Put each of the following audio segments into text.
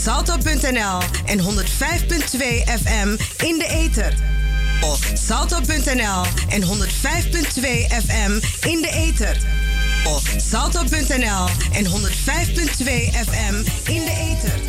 salto.nl en 105.2 FM in de ether. Of salto.nl en 105.2 FM in de ether. Of salto.nl en 105.2 FM in de ether.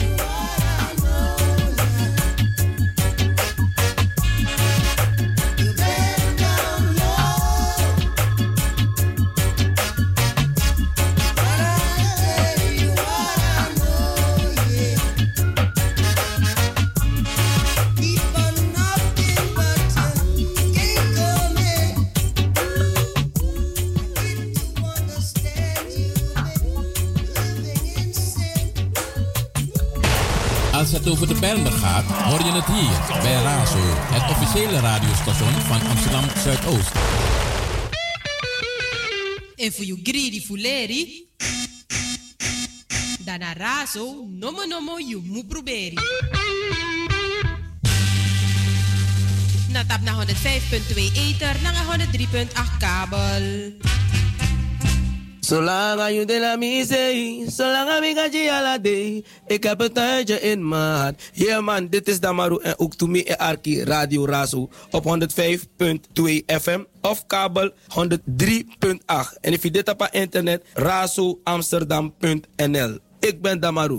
Als het over de Bijlmer gaat, hoor je het hier bij Razo, het officiële radiostation van Amsterdam Zuidoost. En voor je greedy fuleri, dan naar Razo, nomo je moet proberen. Na tap naar 105.2 ether, naar 103.8 kabel. Zolang je de la misei, zolang ik ga je ala day, ik heb een tijdje in mijn hart. Yeah man, dit is Damaru en ook to me Arki Radio Razo op 105.2 FM of kabel 103.8. En if je dit op internet, razoamsterdam.nl. Ik ben Damaru.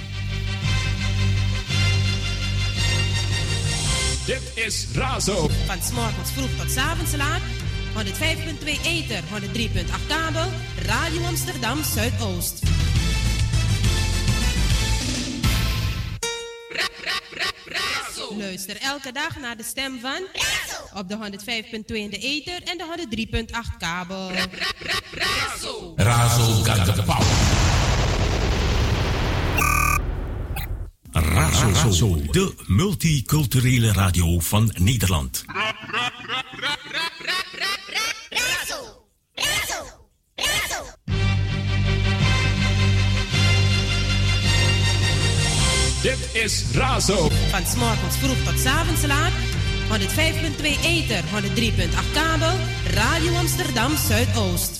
Dit is Razo. Van 's morgens vroeg tot 's avonds laat. 105.2 ether, 103.8 kabel, Radio Amsterdam Zuidoost. Luister elke dag naar de stem van op de 105.2 in de ether en de 103.8 kabel. Razo got the power. Razo, de multiculturele radio van Nederland. Dit is Razo. Van 's morgens vroeg tot 's avonds laat. 105.2 ether, 103.8 kabel, Radio Amsterdam Zuidoost.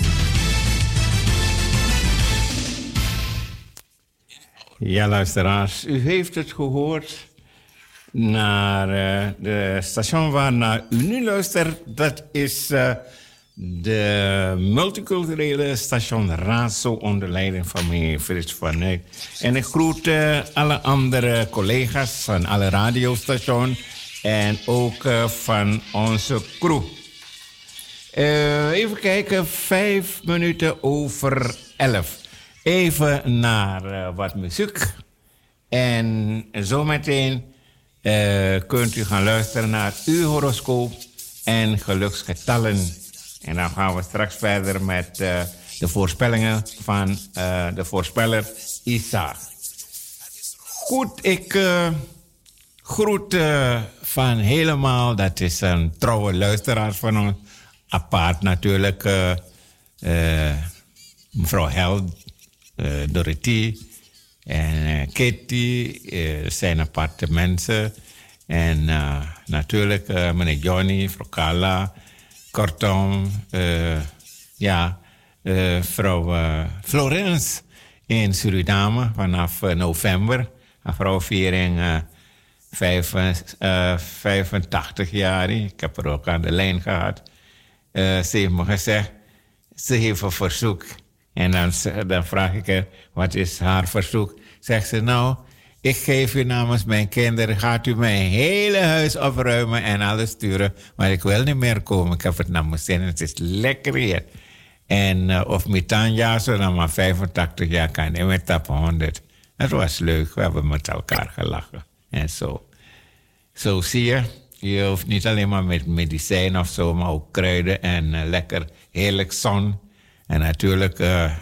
Ja, luisteraars, u heeft het gehoord. Naar de station waarnaar u nu luistert, dat is de multiculturele station Razo onder leiding van meneer Frits van Eyck. En ik groet alle andere collega's van alle radiostations en ook van onze crew. Even kijken, 5 minuten over 11. Even naar wat muziek. En zometeen kunt u gaan luisteren naar uw horoscoop en geluksgetallen. En dan gaan we straks verder met de voorspellingen van de voorspeller Isa. Goed, ik groet van helemaal, dat is een trouwe luisteraar van ons. Apart natuurlijk mevrouw Held, Dorothy en Kitty, zijn aparte mensen. En natuurlijk meneer Johnny, mevrouw Carla. Kortom, vrouw Florence in Suriname vanaf november. Een vrouwviering 85 jaar. Ik heb er ook aan de lijn gehad. Ze heeft me gezegd, ze heeft een verzoek. En dan vraag ik haar, wat is haar verzoek? Zegt ze, nou, ik geef u namens mijn kinderen, gaat u mijn hele huis opruimen en alles sturen. Maar ik wil niet meer komen, ik heb het naar mijn zin, het is lekker hier. En of Mitanja, zo dan maar 85 jaar kan en met tap 100. Het was leuk, we hebben met elkaar gelachen. En zo. Zo zie je, je hoeft niet alleen maar met medicijn of zo, maar ook kruiden en lekker heerlijk zon. En natuurlijk,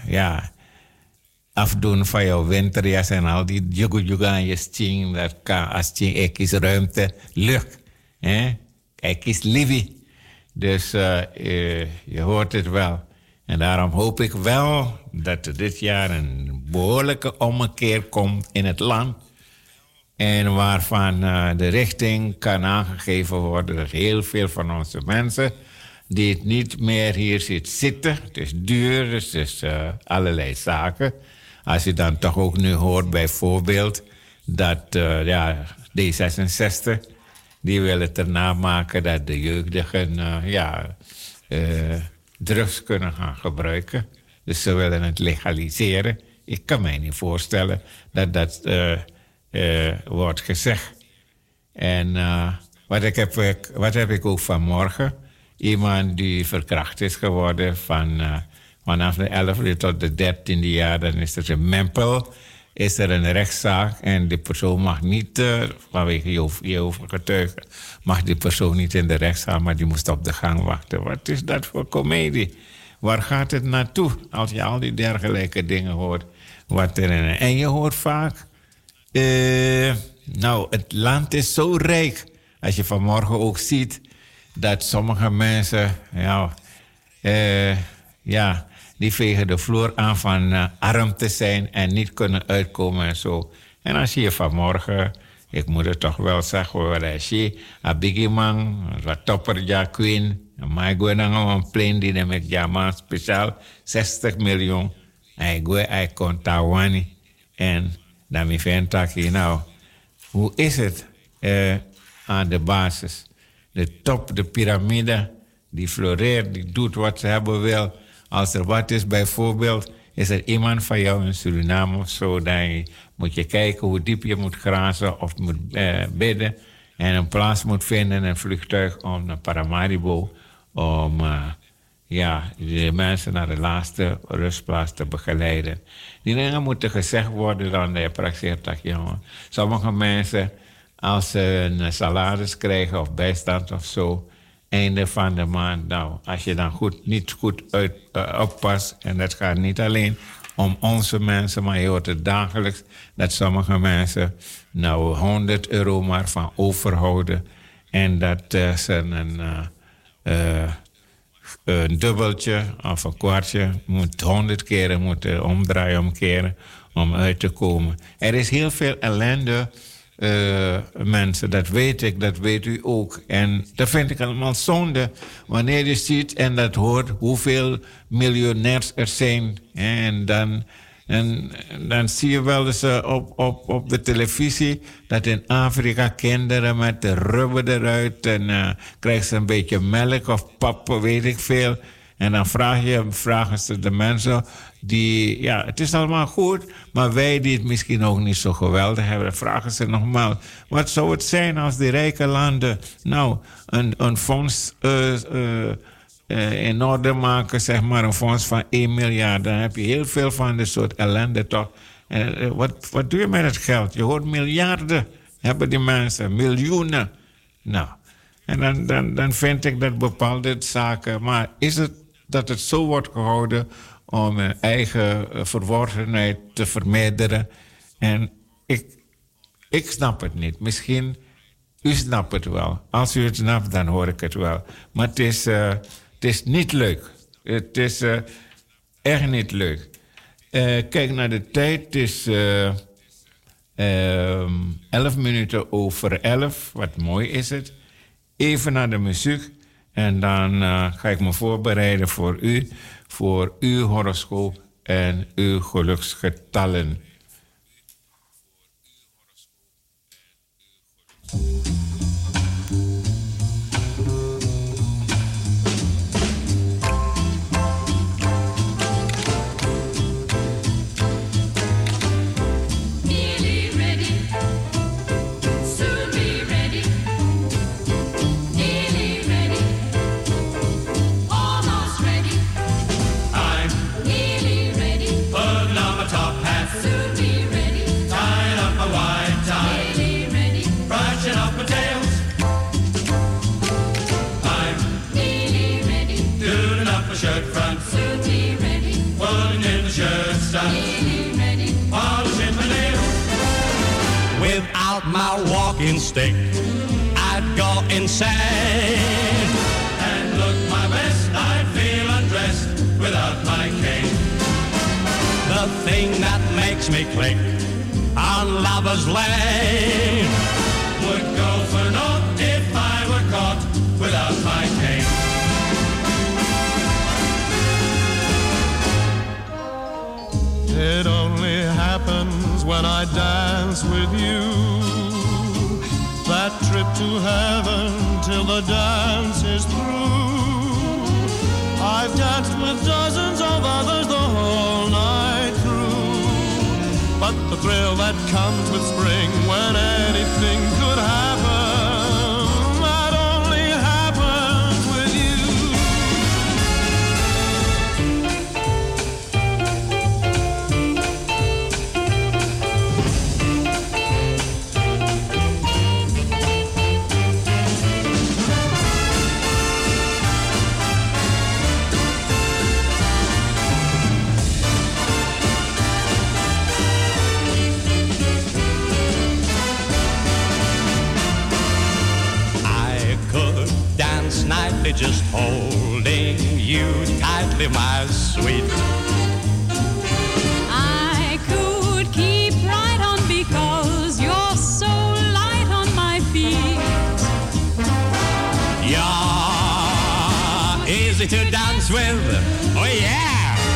afdoen van jouw winterjas en al die jugu aan je sting. Dat kan als je is ruimte, lucht. Kijk eens Livy. Dus je hoort het wel. En daarom hoop ik wel dat er dit jaar een behoorlijke ommekeer komt in het land. En waarvan de richting kan aangegeven worden dat heel veel van onze mensen die het niet meer hier zitten. Het is duur, dus allerlei zaken. Als je dan toch ook nu hoort bijvoorbeeld dat D66, die willen het erna maken dat de jeugdigen drugs kunnen gaan gebruiken. Dus ze willen het legaliseren. Ik kan mij niet voorstellen dat dat wordt gezegd. En wat heb ik ook vanmorgen? Iemand die verkracht is geworden vanaf de 11e tot de 13e jaar. Dan is er een Mempel, is er een rechtszaak. En die persoon mag niet, vanwege Jehovah's getuigen, mag die persoon niet in de rechtszaal, maar die moest op de gang wachten. Wat is dat voor komedie? Waar gaat het naartoe als je al die dergelijke dingen hoort? En je hoort vaak, het land is zo rijk. Als je vanmorgen ook ziet dat sommige mensen, die vegen de vloer aan van arm te zijn en niet kunnen uitkomen en zo. En dan zie je vanmorgen, ik moet het toch wel zeggen, als je een biggie man, wat topper ja queen, maar ik ga dan een plane die met ja speciaal 60 miljoen. Hij kon Taiwan en dan mi vind ik hoe is het aan de basis? De top, de piramide, die floreert, die doet wat ze hebben wil. Als er wat is, bijvoorbeeld, is er iemand van jou in Suriname of zo, dan moet je kijken hoe diep je moet grazen of moet bidden en een plaats moet vinden, een vliegtuig om naar Paramaribo, om de mensen naar de laatste rustplaats te begeleiden. Die dingen moeten gezegd worden dan de praxeertak, jongen. Sommige mensen, als ze een salaris krijgen of bijstand of zo, einde van de maand, als je dan niet goed oppast, en dat gaat niet alleen om onze mensen, maar je hoort het dagelijks dat sommige mensen €100 maar van overhouden en dat ze een dubbeltje of een kwartje moet 100 keren moeten omdraaien, omkeren om uit te komen. Er is heel veel ellende, mensen, dat weet ik, dat weet u ook. En dat vind ik allemaal zonde wanneer je ziet en dat hoort hoeveel miljonairs er zijn. En dan zie je wel eens op de televisie dat in Afrika kinderen met de rubber eruit en krijgen ze een beetje melk of pap, weet ik veel. En dan vragen ze de mensen die, het is allemaal goed, maar wij die het misschien ook niet zo geweldig hebben, vragen ze nogmaals, wat zou het zijn als die rijke landen een fonds in orde maken, zeg maar een fonds van 1 miljard, dan heb je heel veel van dit soort ellende toch. Wat doe je met het geld? Je hoort miljarden hebben die mensen, miljoenen. En dan vind ik dat bepaalde zaken, maar is het dat het zo wordt gehouden om eigen verworvenheid te vermeerderen? En ik snap het niet. Misschien u snapt het wel. Als u het snapt, dan hoor ik het wel. Maar het is niet leuk. Het is echt niet leuk. Kijk naar de tijd. Het is 11 minuten over 11. Wat mooi is het. Even naar de muziek. En dan ga ik me voorbereiden voor uw horoscoop en uw geluksgetallen. Without my walking stick, I'd go insane and look my best. I'd feel undressed without my cane. The thing that makes me click on Lover's Lane would go for naught if I were caught without my cane. It only happens when I dance with you. That trip to heaven till the dance is through. I've danced with dozens of others the whole night through. But the thrill that comes with spring when anything could happen, that only happens with you. Nightly just holding you tightly, my sweet. I could keep right on because you're so light on my feet. You're easy to dance with, oh yeah.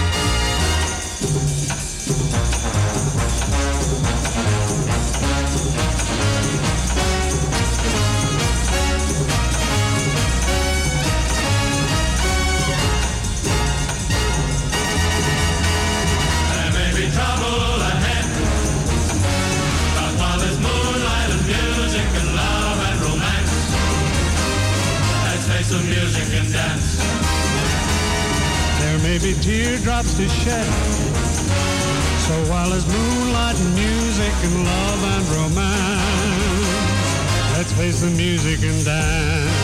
Some music and dance. There may be teardrops to shed. So while there's moonlight and music and love and romance, let's face the music and dance.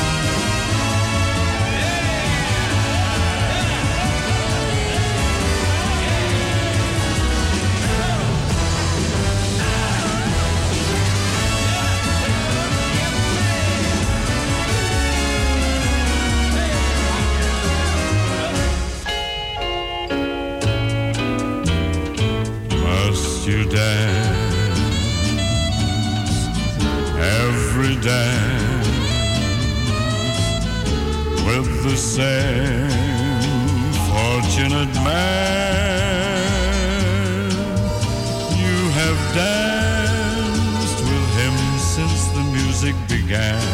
You dance every dance with the same fortunate man. You have danced with him since the music began.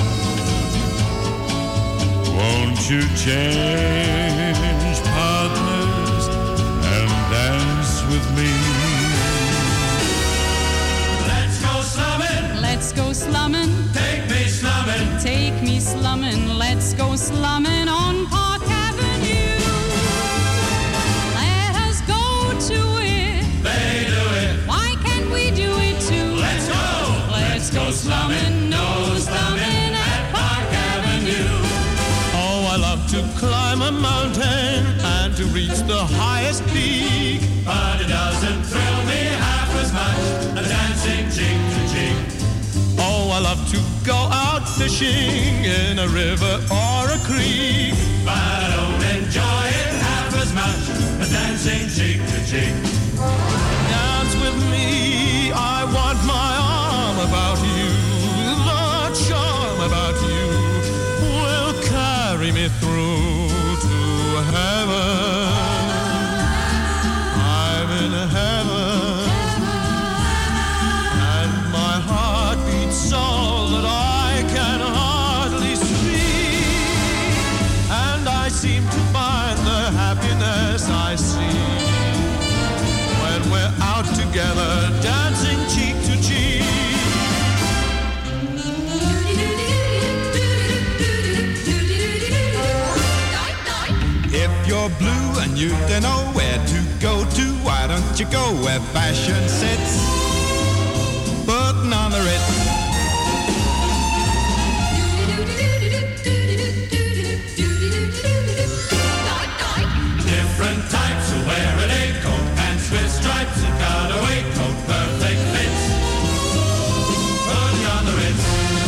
Won't you change partners and dance with me? Let's go slumming. Take me slumming. Take me slumming. Let's go slumming on Park Avenue. Let us go to it. They do it. Why can't we do it too? Let's go. Let's go slumming. No slumming at Park Avenue. Oh, I love to climb a mountain and to reach the highest peak. But it doesn't thrill me half as much as dancing cheek to cheek. Oh, I love to go out fishing in a river or a creek. But I don't enjoy it half as much as dancing cheek to cheek. Dance with me, I want my arm about you. The charm about you will carry me through to heaven. I'm in heaven. So that I can hardly speak, and I seem to find the happiness I see when we're out together dancing cheek to cheek. If you're blue and you don't know where to go to, why don't you go where fashion sits, putting on the Ritz. Different types who wear a day coat, pants with stripes and cutaway coat, perfect fits. Put on the Ritz.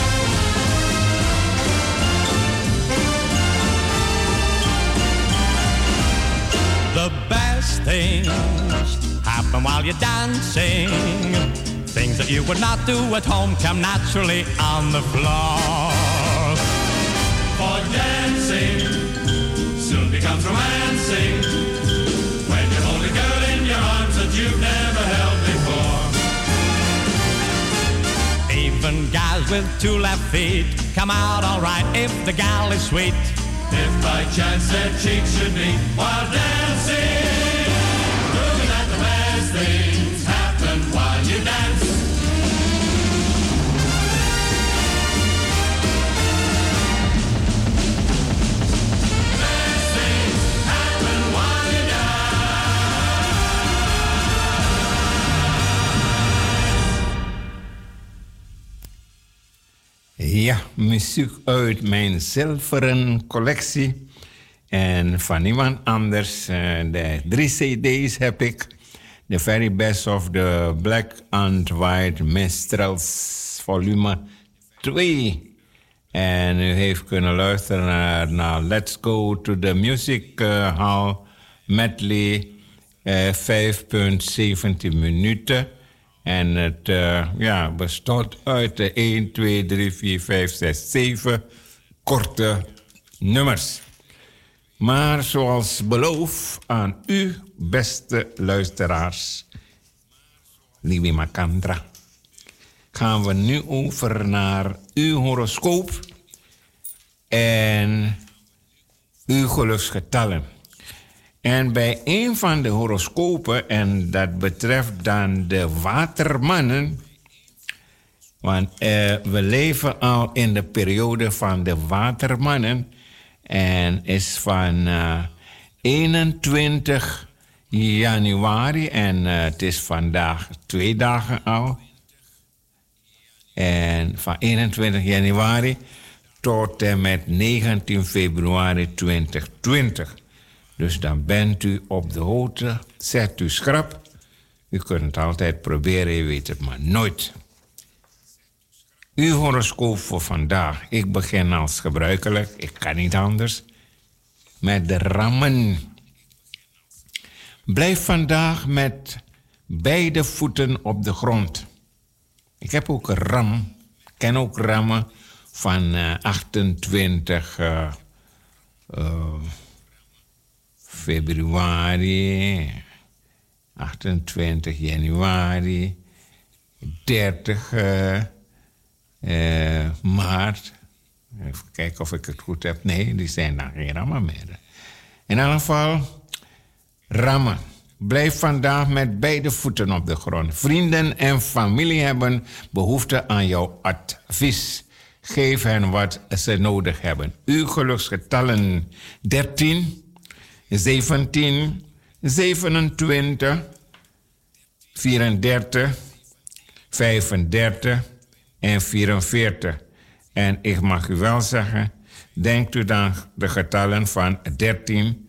The best things happen while you're dancing. Things that you would not do at home come naturally on the floor. For dancing soon becomes romancing when you hold a girl in your arms that you've never held before. Even guys with 2 left feet come out alright if the gal is sweet. If by chance their cheeks should meet while dancing, proving that the best things happen while you dance. Best things happen while you dance. Ja, muziek uit mijn zilveren collectie. En van niemand anders. De 3 cd's heb ik. The Very Best of the Black and White Minstrels volume 2. En u heeft kunnen luisteren naar Let's Go to the Music Hall medley. 5,17 minuten. En het bestond uit 1, 2, 3, 4, 5, 6, 7 korte nummers. Maar zoals beloofd aan u, beste luisteraars, Lieve Makandra, gaan we nu over naar uw horoscoop en uw geluksgetallen. En bij een van de horoscopen, en dat betreft dan de watermannen, want we leven al in de periode van de watermannen en is van 21 januari en het is vandaag 2 dagen al. En van 21 januari tot en met 19 februari 2020. Dus dan bent u op de hoogte, zet u schrap. U kunt het altijd proberen, je weet het maar nooit. Uw horoscoop voor vandaag. Ik begin als gebruikelijk, ik kan niet anders, met de rammen. Blijf vandaag met beide voeten op de grond. Ik heb ook een ram, ik ken ook rammen van 28 februari, 28 januari, 30 maart. Even kijken of ik het goed heb. Nee, die zijn dan geen rammen meer. In elk geval, rammen. Blijf vandaag met beide voeten op de grond. Vrienden en familie hebben behoefte aan jouw advies. Geef hen wat ze nodig hebben. Uw geluksgetallen 13, 17, 27, 34, 35 en 44. En ik mag u wel zeggen, denkt u dan de getallen van 13,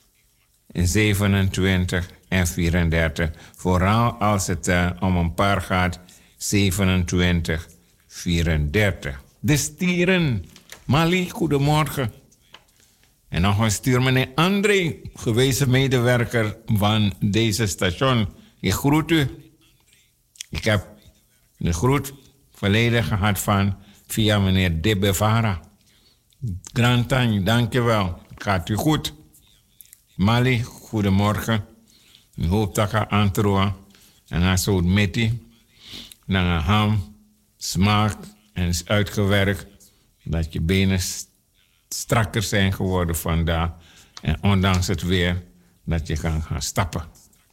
27 en 34. Vooral als het om een paar gaat, 27, 34. De stieren. Mali, goedemorgen. En nog een stuur meneer André, gewezen medewerker van deze station. Ik groet u. Ik heb de groet verleden gehad van via meneer De Bevara. Grantang, dankjewel. Gaat u goed? Mali, goedemorgen. Ik hoop dat je aantroen. En als het meti, dan een ham, smaak en is uitgewerkt. Dat je benen strakker zijn geworden vandaag. En ondanks het weer, dat je kan gaan stappen.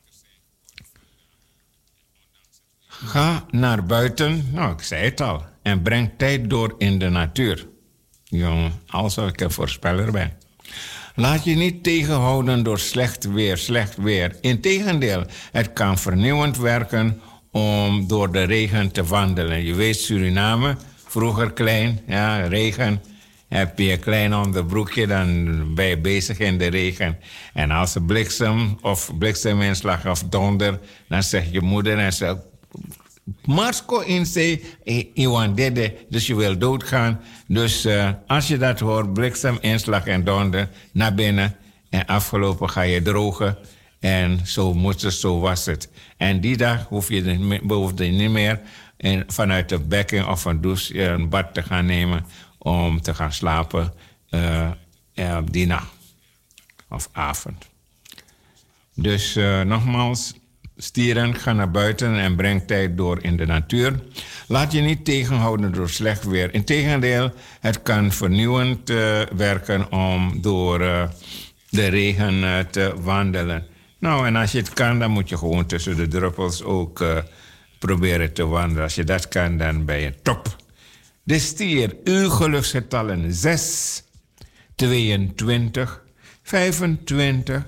Ga naar buiten, nou ik zei het al, en breng tijd door in de natuur. Jongen, alsof ik een voorspeller ben. Laat je niet tegenhouden door slecht weer. Integendeel, het kan vernieuwend werken om door de regen te wandelen. Je weet, Suriname, vroeger klein, ja, regen. Heb je een klein onderbroekje, dan ben je bezig in de regen. En als er blikseminslag of donder, dan zegt je moeder en zegt, Marsko in zee, Iwan dede, dus je wil doodgaan. Dus als je dat hoort, blikseminslag en donder, naar binnen. En afgelopen ga je drogen. En zo was het. En die dag hoefde je niet meer vanuit de bekken of een douche een bad te gaan nemen om te gaan slapen die nacht of avond. Dus nogmaals, stieren, ga naar buiten en breng tijd door in de natuur. Laat je niet tegenhouden door slecht weer. Integendeel, het kan vernieuwend werken om door de regen te wandelen. Nou, en als je het kan, dan moet je gewoon tussen de druppels ook proberen te wandelen. Als je dat kan, dan ben je top. De stier, uw geluksgetallen 6, 22, 25,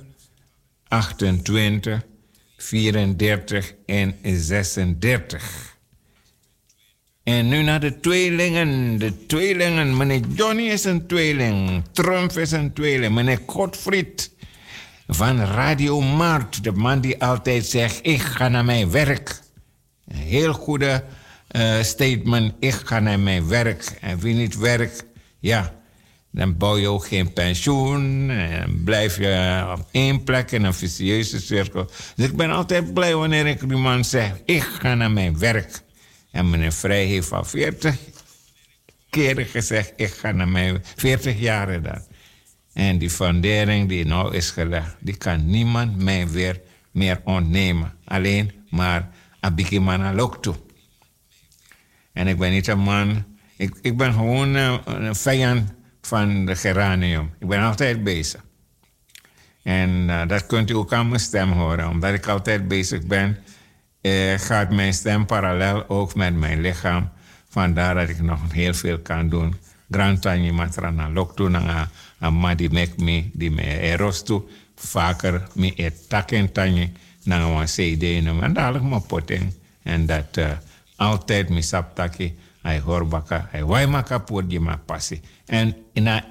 28, 34 en 36. En nu naar de tweelingen. De tweelingen. Meneer Johnny is een tweeling. Trump is een tweeling. Meneer Godfried van Radio Maart. De man die altijd zegt, ik ga naar mijn werk. Een heel goede statement. Ik ga naar mijn werk. En wie niet werkt, ja, dan bouw je ook geen pensioen. En blijf je op één plek in een vicieuze cirkel. Dus ik ben altijd blij wanneer ik die man zeg, ik ga naar mijn werk. En meneer Vrij heeft al 40 keren gezegd, ik ga naar mijn 40 jaren dan. En die fundering die nou is gelegd, die kan niemand mij weer meer ontnemen. Alleen maar Abiki Manalok toe. En ik ben niet een man, ik ben gewoon een vijand van de geranium. Ik ben altijd bezig. En dat kunt u ook aan mijn stem horen. Omdat ik altijd bezig ben, gaat mijn stem parallel ook met mijn lichaam. Vandaar dat ik nog heel veel kan doen. Grand Tanyi Matrana Loktu na Amadi Mekmi die me eros toe. Vaker me etaken Tanyi na een CD. En dadelijk me poteng. En dat altijd me saptaki. Hij horbaka. Hij waimaka poortje ma passie. En na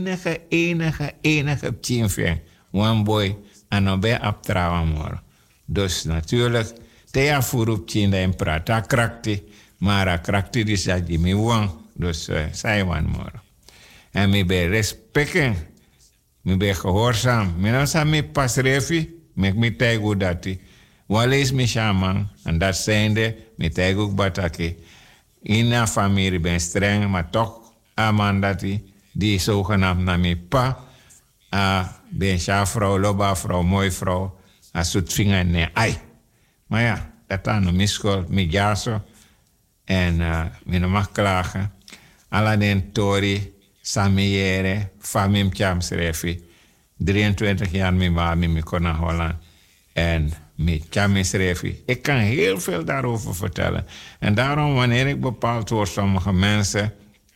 enige tjinfeng. One boy. En dan ben je optrouwen morgen. Dus natuurlijk. Tea furup tjinda en prata krakti. Maar a krakti die zat je me wang. Dus zij wan morgen. En me ben respecten. Me ben gehoorzaam. Me dan sa me pas refi. Me teigu dati. Walees me shaman. En dat zijnde. Me teigu bataki. In een familie ben streng. Maar toch. Aman dati. Die zogenaamd na me pa. Ben vrouw, loba vrouw, mooi vrouw. A soet vinger ne ai. Maar ja, dat aan de mischuld. Me jaso. En me no mag klagen. Aladen Tori, Samiere, Famim Chamsrefi. 23 jaar me waar me kon naar Holland. En me Chamsrefi. Ik kan heel veel daarover vertellen. En daarom, wanneer ik bepaald word, sommige mensen.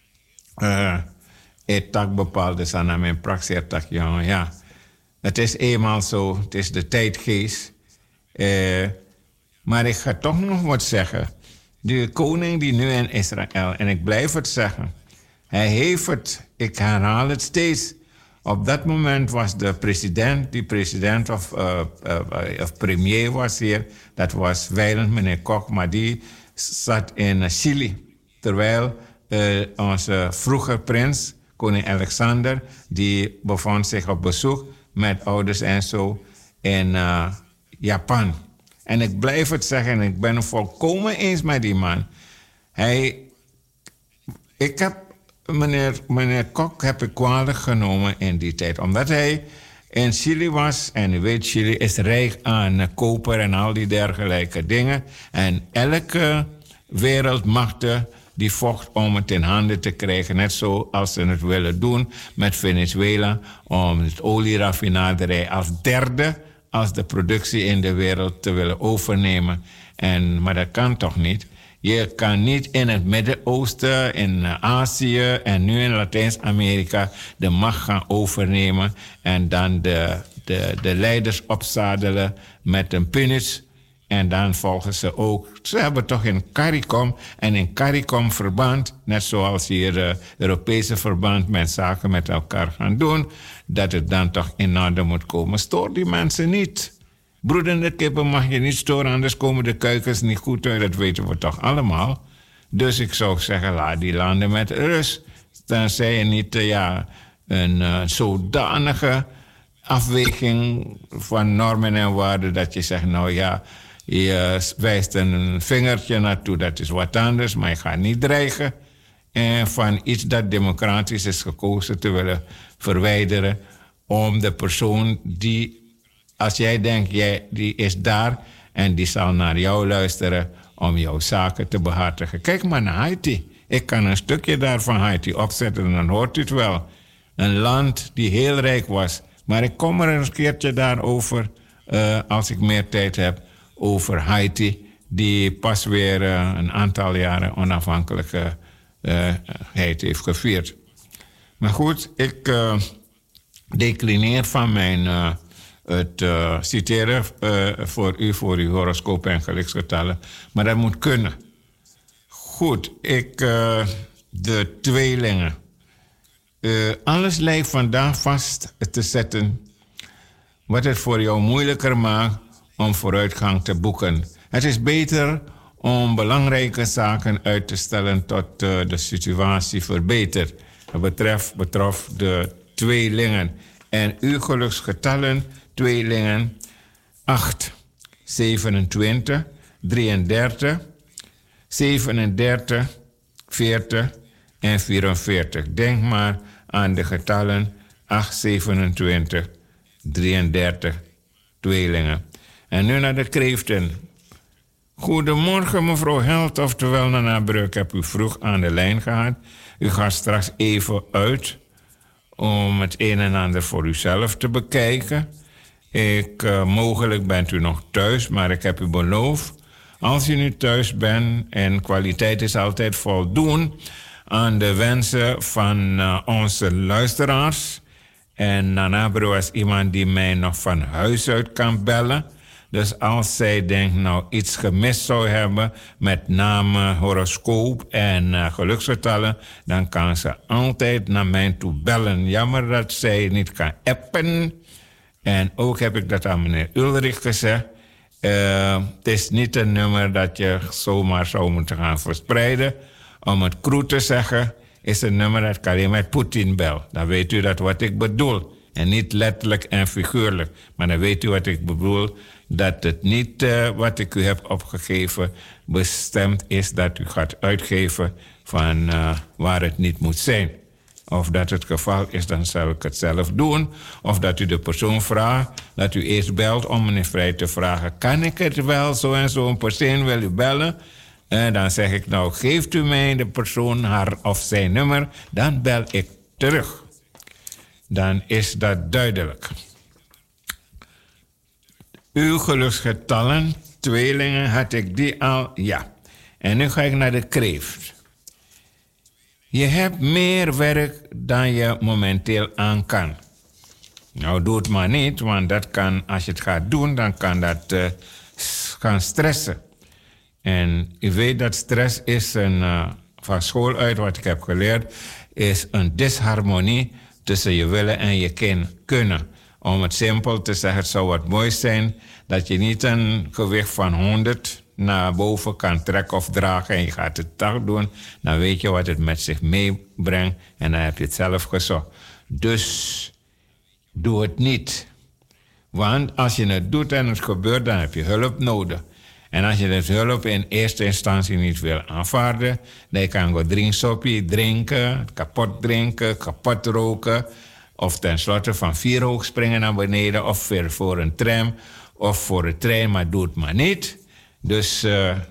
Ik tak bepaalde zijn aan mijn praxis. Tak, jongen, ja. Het is eenmaal zo. Het is de tijdgeest. Maar ik ga toch nog wat zeggen. De koning die nu in Israël, en ik blijf het zeggen, hij heeft het, ik herhaal het steeds. Op dat moment was de president, die president of premier was hier, dat was wijlend meneer Kok, maar die zat in Chili. Terwijl onze vroege prins, koning Alexander, die bevond zich op bezoek met ouders en zo in Japan. En ik blijf het zeggen, en ik ben het volkomen eens met die man. Ik heb meneer Kok heb ik kwalijk genomen in die tijd. Omdat hij in Chili was. En u weet, Chili is rijk aan koper en al die dergelijke dingen. En elke wereldmachten die vocht om het in handen te krijgen. Net zoals ze het willen doen met Venezuela. Om het olieraffinaderij als derde, als de productie in de wereld te willen overnemen. Maar dat kan toch niet? Je kan niet in het Midden-Oosten, in Azië en nu in Latijns-Amerika de macht gaan overnemen en dan de leiders opzadelen met een punis. En dan volgen ze ook. Ze hebben toch in CARICOM en in CARICOM-verband, net zoals hier Europese verband met zaken met elkaar gaan doen, dat het dan toch in orde moet komen. Stoor die mensen niet. Broedende kippen mag je niet storen, anders komen de kuikens niet goed uit. Dat weten we toch allemaal. Dus ik zou zeggen, laat die landen met rust. Tenzij je niet een zodanige afweging van normen en waarden dat je zegt, nou ja, je wijst een vingertje naartoe, dat is wat anders, maar je gaat niet dreigen. En van iets dat democratisch is gekozen te willen verwijderen om de persoon die, als jij denkt, die is daar en die zal naar jou luisteren om jouw zaken te behartigen. Kijk maar naar Haiti. Ik kan een stukje daar van Haiti opzetten en dan hoort u het wel. Een land die heel rijk was. Maar ik kom er een keertje daarover, als ik meer tijd heb, over Haiti, die pas weer een aantal jaren onafhankelijkheid heeft gevierd. Maar goed, ik declineer van mijn het citeren voor uw horoscoop en geluksgetallen. Maar dat moet kunnen. Goed, de tweelingen. Alles lijkt vandaag vast te zetten wat het voor jou moeilijker maakt om vooruitgang te boeken. Het is beter om belangrijke zaken uit te stellen tot de situatie verbetert. Dat betreft de tweelingen. En uw geluksgetallen, tweelingen, 8, 27, 33, 37, 40 en 44. Denk maar aan de getallen 8, 27, 33, tweelingen. En nu naar de kreeften. Goedemorgen mevrouw Held, oftewel Nana Breuk. Ik heb u vroeg aan de lijn gehad. U gaat straks even uit om het een en ander voor uzelf te bekijken. Mogelijk bent u nog thuis, maar ik heb u beloofd, als u nu thuis bent, en kwaliteit is altijd voldoen aan de wensen van onze luisteraars. En Nana Breuk is iemand die mij nog van huis uit kan bellen. Dus als zij denkt nou iets gemist zou hebben, met name horoscoop en geluksgetallen, dan kan ze altijd naar mij toe bellen. Jammer dat zij niet kan appen. En ook heb ik dat aan meneer Ulrich gezegd. Het is niet een nummer dat je zomaar zou moeten gaan verspreiden. Om het cru te zeggen, is een nummer dat ik alleen met Poetin bel. Dan weet u dat wat ik bedoel. En niet letterlijk en figuurlijk. Maar dan weet u wat ik bedoel. Dat het niet wat ik u heb opgegeven bestemd is dat u gaat uitgeven van waar het niet moet zijn. Of dat het geval is, dan zal ik het zelf doen. Of dat u de persoon vraagt, dat u eerst belt om meneer Vrij te vragen. Kan ik het wel, zo en zo een persoon wil u bellen? Dan zeg ik nou, geeft u mij de persoon haar of zijn nummer, dan bel ik terug. Dan is dat duidelijk. Uw geluksgetallen, tweelingen, had ik die al? Ja. En nu ga ik naar de kreeft. Je hebt meer werk dan je momenteel aan kan. Nou, doe het maar niet, want dat kan, als je het gaat doen, dan kan dat gaan stressen. En u weet dat stress is van school uit, wat ik heb geleerd, is een disharmonie tussen je willen en je kunnen. Om het simpel te zeggen, het zou wat mooi zijn dat je niet een gewicht van 100 naar boven kan trekken of dragen en je gaat het dag doen. Dan weet je wat het met zich meebrengt en dan heb je het zelf gezocht. Dus doe het niet. Want als je het doet en het gebeurt, dan heb je hulp nodig. En als je de hulp in eerste instantie niet wil aanvaarden, dan kan je drinksoppie drinken, kapot roken, of tenslotte van 4 hoog springen naar beneden, of voor een tram, of voor een trein, maar doe het maar niet. Dus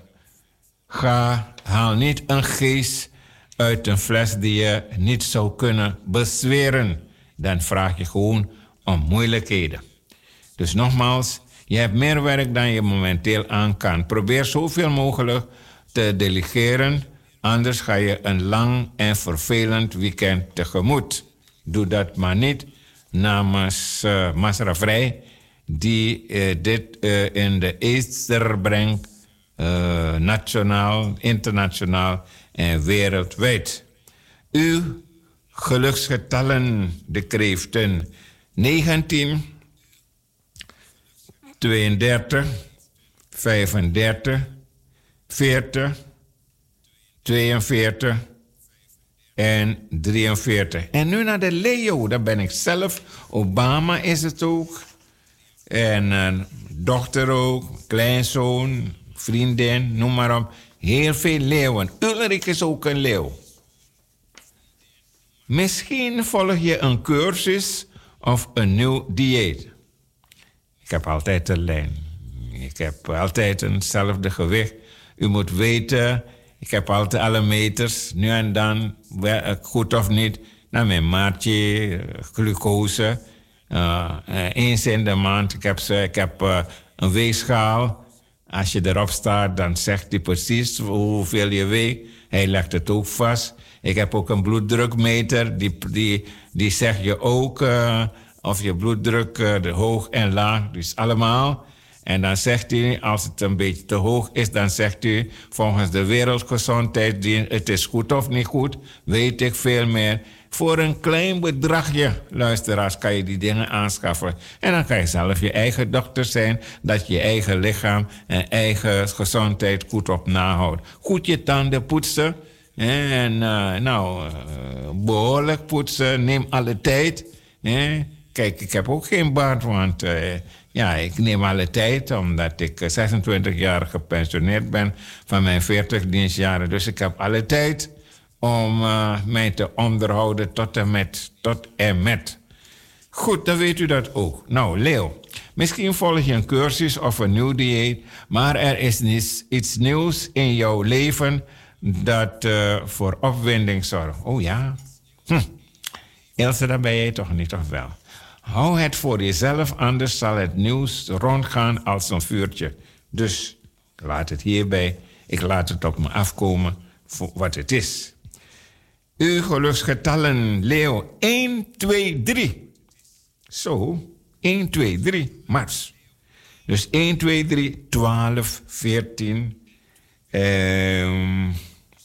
haal niet een geest uit een fles die je niet zou kunnen bezweren. Dan vraag je gewoon om moeilijkheden. Dus nogmaals, je hebt meer werk dan je momenteel aan kan. Probeer zoveel mogelijk te delegeren, anders ga je een lang en vervelend weekend tegemoet. Doe dat maar niet. Namens Masra Vrij, die dit in de ether brengt, nationaal, internationaal en wereldwijd. Uw geluksgetallen, de kreeften, 19, 32, 35, 40, 42 en 43. En nu naar de Leo, daar ben ik zelf. Obama is het ook. En dochter ook, kleinzoon, vriendin, noem maar op. Heel veel leeuwen. Ulrich is ook een leeuw. Misschien volg je een cursus of een nieuw dieet. Ik heb altijd een lijn. Ik heb altijd hetzelfde gewicht. U moet weten, ik heb altijd alle meters, nu en dan, goed of niet, naar mijn maatje, glucose. Eens in de maand, ik heb een weegschaal. Als je erop staat, dan zegt hij precies hoeveel je weegt. Hij legt het ook vast. Ik heb ook een bloeddrukmeter, die zegt je ook of je bloeddruk hoog en laag, dus allemaal. En dan zegt hij, als het een beetje te hoog is, dan zegt hij, volgens de Wereldgezondheidsdienst, het is goed of niet goed, weet ik veel meer. Voor een klein bedragje, luisteraars, kan je die dingen aanschaffen. En dan kan je zelf je eigen dokter zijn, dat je eigen lichaam en eigen gezondheid goed op nahoudt. Goed je tanden poetsen. En behoorlijk poetsen, neem alle tijd. Kijk, ik heb ook geen baard, want ik neem alle tijd, omdat ik 26 jaar gepensioneerd ben van mijn 40 dienstjaren. Dus ik heb alle tijd om mij te onderhouden tot en met. Goed, dan weet u dat ook. Nou, Leo, misschien volg je een cursus of een nieuw dieet, maar er is iets nieuws in jouw leven dat voor opwinding zorgt. Oh ja? Ilse, dat ben jij toch niet, of wel? Hou het voor jezelf, anders zal het nieuws rondgaan als een vuurtje. Dus ik laat het hierbij. Ik laat het op me afkomen voor wat het is. Uw geluksgetallen, Leo, 1, 2, 3. Zo, 1, 2, 3, mars. Dus 1, 2, 3, 12, 14... 1,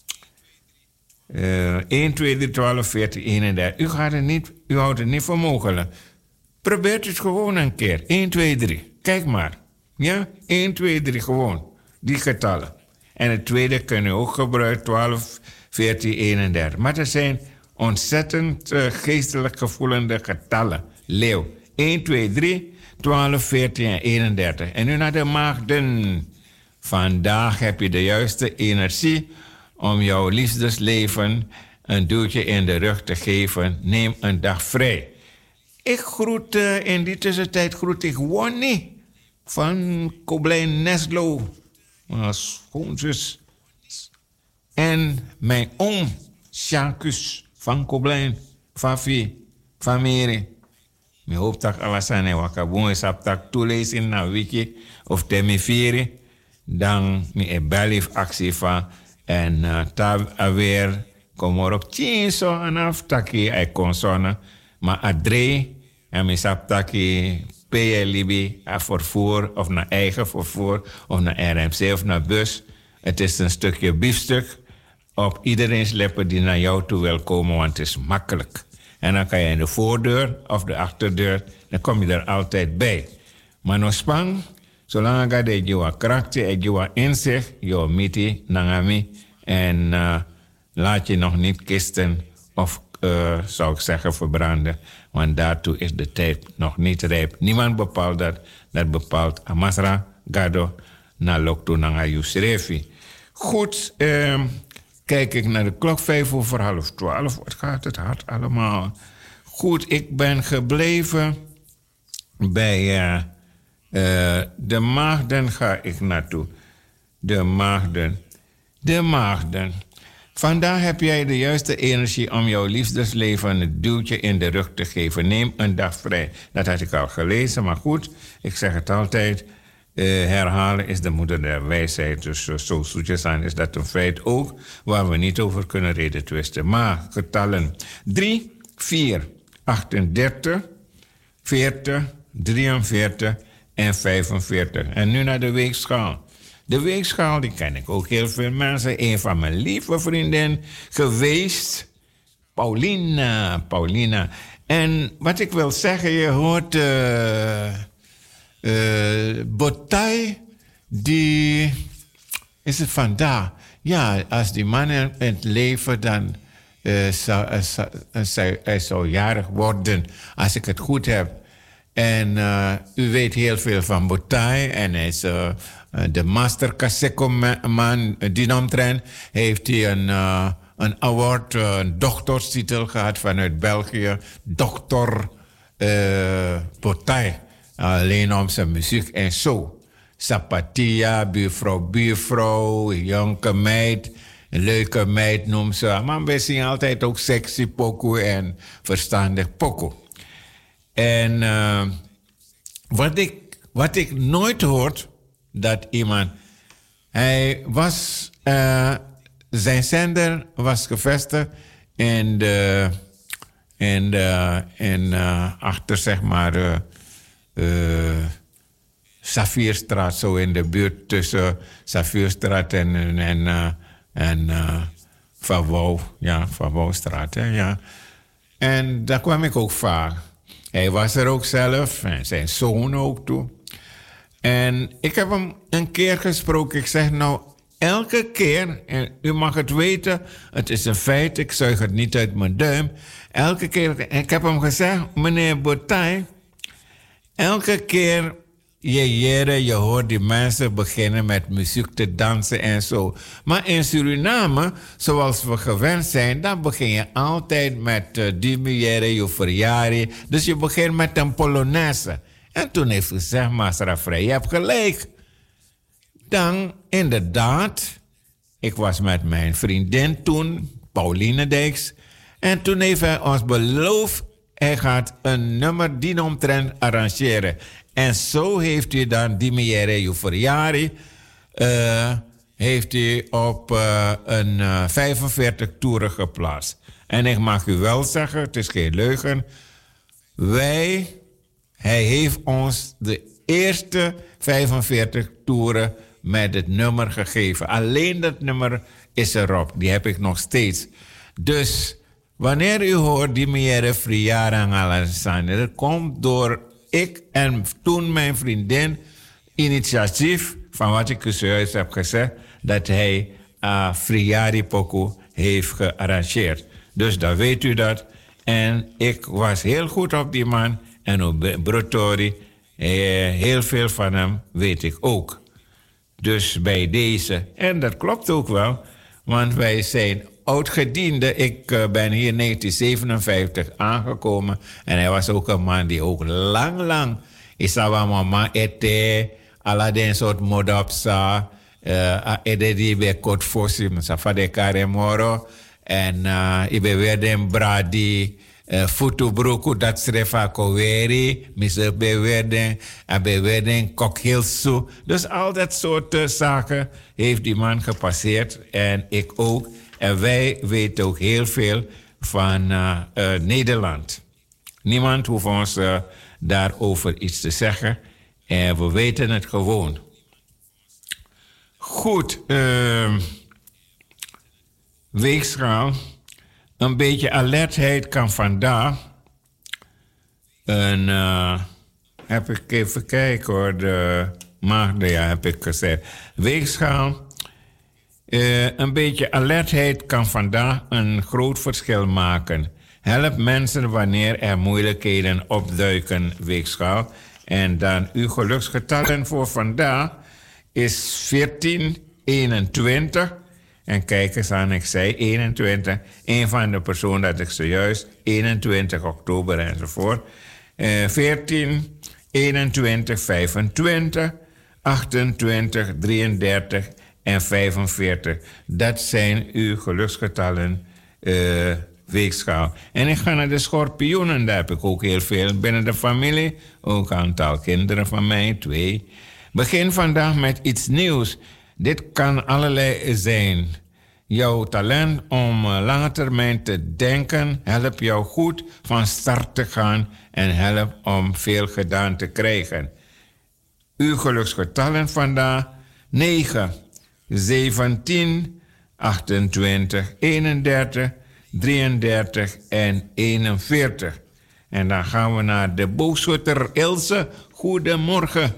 2, 3, 12, 14, 31. U houdt het niet voor mogelijk. Probeert het gewoon een keer. 1, 2, 3. Kijk maar. Ja? 1, 2, 3 gewoon. Die getallen. En het tweede kunnen we ook gebruiken. 12, 14, 31. Maar er zijn ontzettend geestelijk gevoelende getallen. Leeuw. 1, 2, 3, 12, 14 en 31. En nu naar de maagden. Vandaag heb je de juiste energie om jouw liefdesleven een duwtje in de rug te geven. Neem een dag vrij. Ik groet in die tussentijd Wonnie van Koblijn Neslo, mijn schoonzus. En mijn oom Shankus van Koblijn, van Meri. Ik hoop dat alles aan en wakaboon is op dat toelezen naar wiki of temiferi. Dan mijn belief actie van en tab alweer kom er op 10 zo vanaf taki ai consonne. Maar adre en mijn saptaki PLB vervoer of naar eigen vervoer of naar RMC of naar bus. Het is een stukje biefstuk op iedereen's lippen die naar jou toe wil komen, want het is makkelijk. En dan kan je in de voordeur of de achterdeur, dan kom je er altijd bij. Maar nog spang, zolang je jouw karakter en jouw inzicht, jouw miti, nangami, en laat je nog niet kisten of zou ik zeggen verbranden. Want daartoe is de tijd nog niet rijp. Niemand bepaalt dat. Dat bepaalt Amasra, Gado, na Lokto, Nanga Yusrefi. Goed, kijk ik naar de klok 11:05. Wat gaat het hard allemaal. Goed, ik ben gebleven bij de maagden ga ik naartoe. De maagden. Vandaag heb jij de juiste energie om jouw liefdesleven een duwtje in de rug te geven. Neem een dag vrij. Dat had ik al gelezen, maar goed, ik zeg het altijd. Herhalen is de moeder der wijsheid. Dus zo zoetjes aan is dat een feit ook, waar we niet over kunnen redetwisten. Maar getallen 3, 4, 38, 40, 43 en 45. En nu naar de weegschaal. De weegschaal, die ken ik ook heel veel mensen. Een van mijn lieve vrienden geweest, Paulina. En wat ik wil zeggen, je hoort Botai, die is het vandaag. Ja, als die man in het leven, dan hij zou jarig worden, als ik het goed heb. En u weet heel veel van Botai en hij is de master Kaseko-man. Die omtrent heeft hij een award, een dokterstitel gehad vanuit België. Dokter Botai. Alleen om zijn muziek en zo. Sapatia, buurvrouw, jonge meid, een leuke meid noem ze. Maar we zien altijd ook sexy pokoe en verstandig pokoe. En wat ik nooit hoort, dat iemand... Hij was... zijn zender was gevestigd achter, zeg maar... Safierstraat, zo in de buurt tussen Safierstraat en Van Wouw. Ja, Van Wouwstraat, hè, ja. En daar kwam ik ook vaak. Hij was er ook zelf, en zijn zoon ook toe. En ik heb hem een keer gesproken. Ik zeg, nou, elke keer, en u mag het weten, het is een feit, ik zuig het niet uit mijn duim. Elke keer, ik heb hem gezegd, meneer Botay, elke keer je hoort die mensen beginnen met muziek te dansen en zo. Maar in Suriname, zoals we gewend zijn, dan begin je altijd met Dimiere, je verjaring. Dus je begint met een Polonaise. En toen heeft ze gezegd, Masra Vrij, je hebt gelijk. Dan, inderdaad, ik was met mijn vriendin toen, Pauline Dijks. En toen heeft hij ons beloofd, hij gaat een nummer die omtrent arrangeren. En zo heeft hij dan Dimiere Juferiari heeft hij op een 45 toeren geplaatst. En ik mag u wel zeggen, het is geen leugen. Hij heeft ons de eerste 45 toeren met het nummer gegeven. Alleen dat nummer is erop. Die heb ik nog steeds. Dus wanneer u hoort Dimiere Friara Alexander, dat komt door ik en toen mijn vriendin initiatief van wat ik u zojuist heb gezegd, dat hij Friari Poku heeft gearrangeerd. Dus dan weet u dat. En ik was heel goed op die man. En op Brotori, heel veel van hem weet ik ook. Dus bij deze. En dat klopt ook wel. Want wij zijn oudgediende. Ik ben hier in 1957 aangekomen. En hij was ook een man die ook lang... Isawa mama ete, Aladdin soort modapsa. Ede die bij kot fosim, safade karemoro. En ibe werden bradi... Futubruku dat schreef Koweri, Mr. Bewerden, Kokhilsu. Dus al dat soort zaken heeft die man gepasseerd en ik ook. En wij weten ook heel veel van Nederland. Niemand hoeft ons daarover iets te zeggen. En we weten het gewoon. Goed, weegschaal. Een beetje alertheid kan vandaag. Heb ik even kijken hoor. De maagde, ja, heb ik gezegd. Weegschaal. Een beetje alertheid kan vandaag een groot verschil maken. Help mensen wanneer er moeilijkheden opduiken, weegschaal. En dan uw geluksgetallen voor vandaag is 1421. En kijk eens aan, ik zei 21. Een van de personen dat ik zojuist, 21 oktober enzovoort. 14, 21, 25, 28, 33 en 45. Dat zijn uw geluksgetallen weegschaal. En ik ga naar de schorpioenen, daar heb ik ook heel veel binnen de familie. Ook een aantal kinderen van mij, 2. Begin vandaag met iets nieuws. Dit kan allerlei zijn. Jouw talent om lange termijn te denken helpt jou goed van start te gaan en helpt om veel gedaan te krijgen. Uw geluksgetallen vandaag 9, 17, 28, 31, 33 en 41. En dan gaan we naar de boogschutter Ilse. Goedemorgen.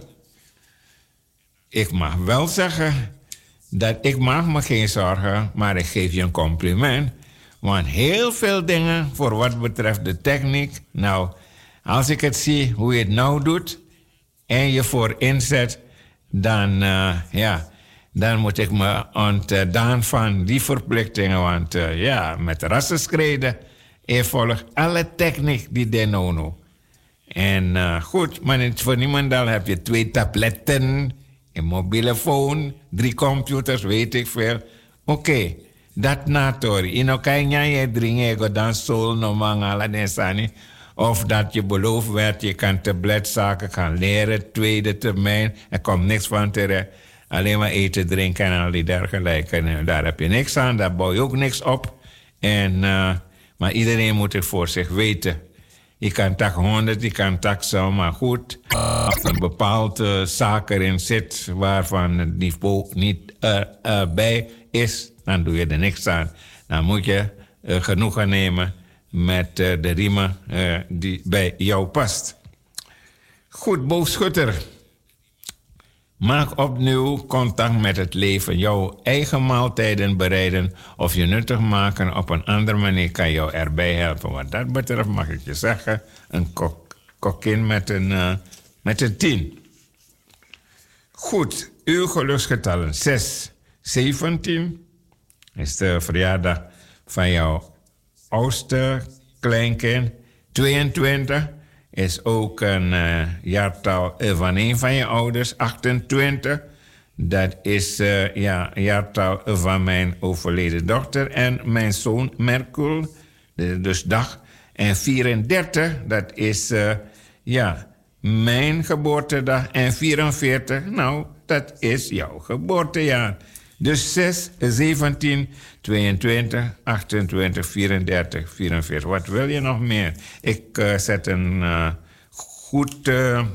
Ik mag wel zeggen dat ik maak me geen zorgen, maar ik geef je een compliment. Want heel veel dingen voor wat betreft de techniek. Nou, als ik het zie hoe je het nou doet en je voor inzet, dan, dan moet ik me ontdaan van die verplichtingen. Want met rassenschreden, je volgt alle techniek die de nono. En goed, maar voor niemendal heb je 2 tabletten een mobiele phone, 3 computers, weet ik veel. Oké, dat natori. In elkaar je dringen dan sol no mangala nesani. Of dat je beloofd werd, je kan tabletzaken gaan leren, tweede termijn. Er komt niks van terecht. Alleen maar eten, drinken en al die dergelijke. En daar heb je niks aan, daar bouw je ook niks op. Maar iedereen moet het voor zich weten. Je kan tak 100, je kan tak zo, maar goed. Als er een bepaalde zaak erin zit waarvan het niveau niet erbij is, dan doe je er niks aan. Dan moet je genoegen nemen met de riemen die bij jou past. Goed, boogschutter. Maak opnieuw contact met het leven. Jouw eigen maaltijden bereiden of je nuttig maken op een andere manier kan jou erbij helpen. Wat dat betreft mag ik je zeggen, een kokkin met een 10. Goed, uw geluksgetallen 6, 17 is de verjaardag van jouw oudste kleinkind. 22 is ook een jaartal van een van je ouders. 28, dat is een jaartal van mijn overleden dochter en mijn zoon Mercule, dus dag. En 34, dat is mijn geboortedag. En 44, nou, dat is jouw geboortejaar. Dus 6, 17, 22, 28, 34, 44. Wat wil je nog meer? Ik zet een goed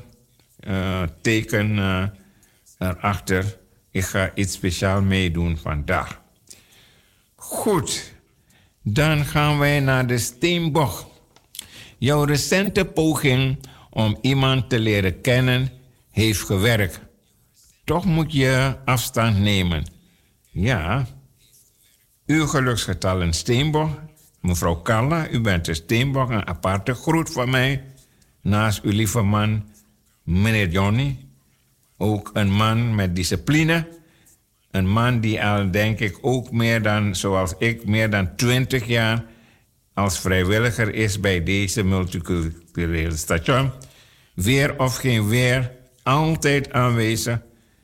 teken erachter. Ik ga iets speciaal meedoen vandaag. Goed, dan gaan wij naar de Steenbok. Jouw recente poging om iemand te leren kennen heeft gewerkt. Toch moet je afstand nemen. Ja, uw geluksgetal een Steenbok. Mevrouw Carla, u bent een Steenbok, een aparte groet van mij. Naast uw lieve man, meneer Johnny. Ook een man met discipline. Een man die al, denk ik, ook meer dan, zoals ik, meer dan 20 jaar als vrijwilliger is bij deze multiculturele station. Weer of geen weer, altijd aanwezig.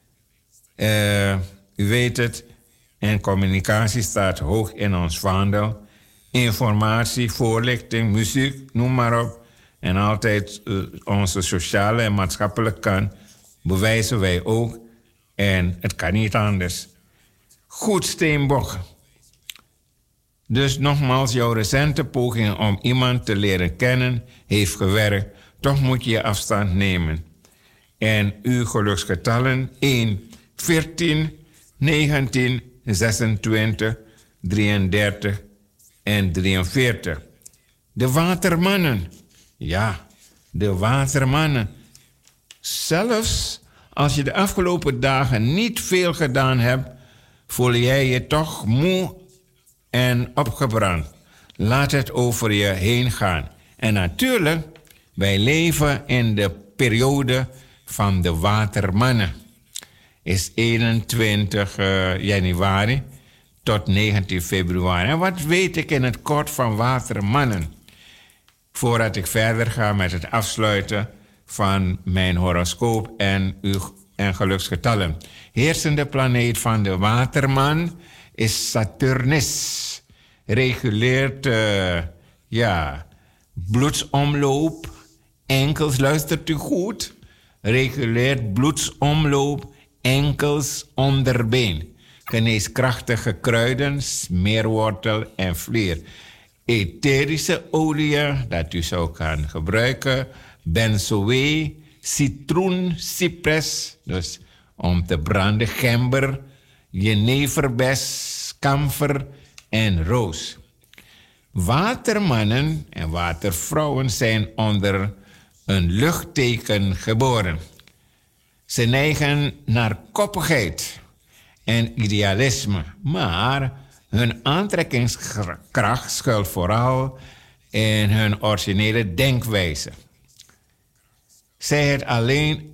U weet het. En communicatie staat hoog in ons vaandel. Informatie, voorlichting, muziek, noem maar op. En altijd onze sociale en maatschappelijke kant bewijzen wij ook. En het kan niet anders. Goed, Steenbok. Dus nogmaals, jouw recente poging om iemand te leren kennen heeft gewerkt. Toch moet je afstand nemen. En uw geluksgetallen 1, 14, 19, 26, 33 en 43. De watermannen. Ja, de watermannen. Zelfs als je de afgelopen dagen niet veel gedaan hebt, voel jij je toch moe en opgebrand. Laat het over je heen gaan. En natuurlijk, wij leven in de periode van de watermannen. Is 21 januari tot 19 februari. En wat weet ik in het kort van watermannen? Voordat ik verder ga met het afsluiten van mijn horoscoop en geluksgetallen. Heersende planeet van de waterman is Saturnus. Reguleert bloedsomloop. Enkels, luistert u goed? Reguleert bloedsomloop. Enkels, onderbeen. Geneeskrachtige kruiden, smeerwortel en vleer. Etherische olie dat u zou gaan gebruiken. Benzoé, citroen, cypres, dus om te branden, gember, jeneverbes, kamfer en roos. Watermannen en watervrouwen zijn onder een luchtteken geboren. Ze neigen naar koppigheid en idealisme, maar hun aantrekkingskracht schuilt vooral in hun originele denkwijze. Zij het alleen,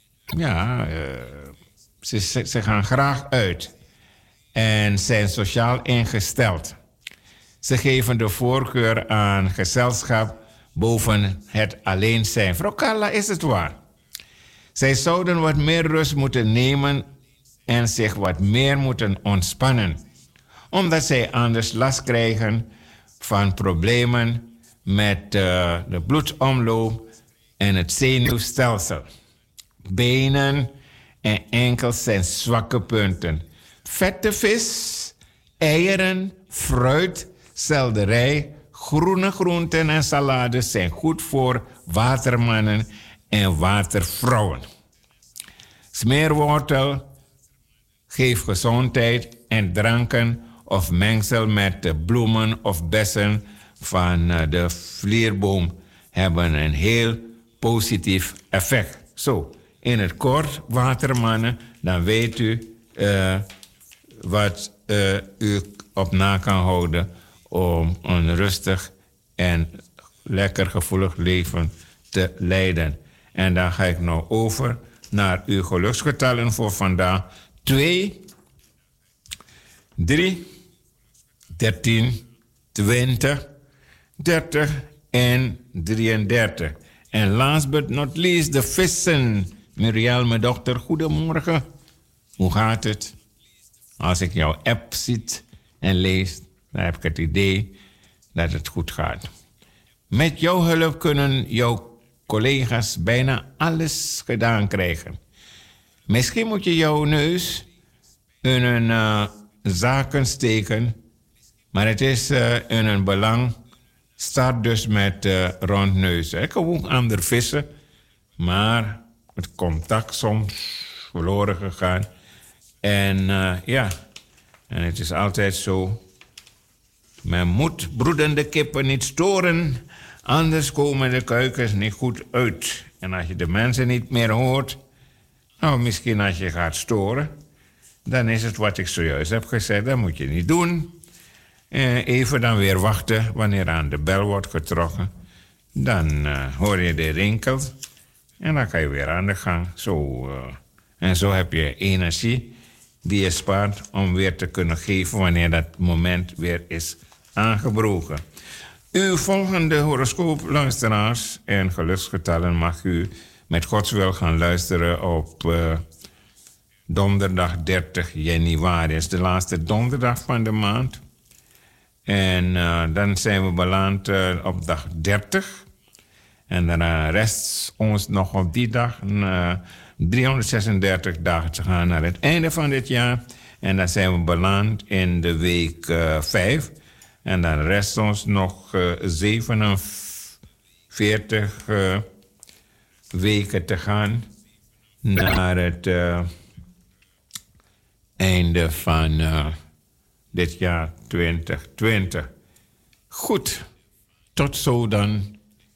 ze gaan graag uit en zijn sociaal ingesteld. Ze geven de voorkeur aan gezelschap boven het alleen zijn. Vrouw Carla, is het waar? Zij zouden wat meer rust moeten nemen en zich wat meer moeten ontspannen, omdat zij anders last krijgen van problemen met de bloedsomloop en het zenuwstelsel. Benen en enkels zijn zwakke punten. Vette vis, eieren, fruit, selderij, groene groenten en salades zijn goed voor watermannen en watervrouwen. Smeerwortel geeft gezondheid en dranken of mengsel met de bloemen of bessen van de vlierboom hebben een heel positief effect. Zo, in het kort, watermannen, dan weet u wat u op na kan houden om een rustig en lekker gevoelig leven te leiden. En dan ga ik nou over naar uw geluksgetallen voor vandaag. 2, 3, 13, 20, 30 en 33. En last but not least, de vissen. Muriel, mijn dochter, goedemorgen. Hoe gaat het? Als ik jouw app ziet en lees, dan heb ik het idee dat het goed gaat. Met jouw hulp kunnen jouw collega's bijna alles gedaan krijgen. Misschien moet je jouw neus in een zaken steken, maar het is in een belang. Start dus met rondneus. Ik kan ook ander vissen, maar het contact soms verloren gegaan. En en het is altijd zo. Men moet broedende kippen niet storen, anders komen de kuikens niet goed uit. En als je de mensen niet meer hoort, nou misschien als je gaat storen, dan is het wat ik zojuist heb gezegd, dat moet je niet doen. Even dan weer wachten wanneer aan de bel wordt getrokken. Dan hoor je de rinkel en dan kan je weer aan de gang. En zo heb je energie die je spaart om weer te kunnen geven wanneer dat moment weer is aangebroken. Uw volgende horoscoop, luisteraars en geluksgetallen, mag u met Gods wil gaan luisteren op donderdag 30 januari. Dat is de laatste donderdag van de maand. En dan zijn we beland op dag 30. En dan rest ons nog op die dag 336 dagen te gaan naar het einde van dit jaar. En dan zijn we beland in de week 5. En dan rest ons nog 47 weken te gaan naar het einde van dit jaar 2020. Goed, tot zo dan.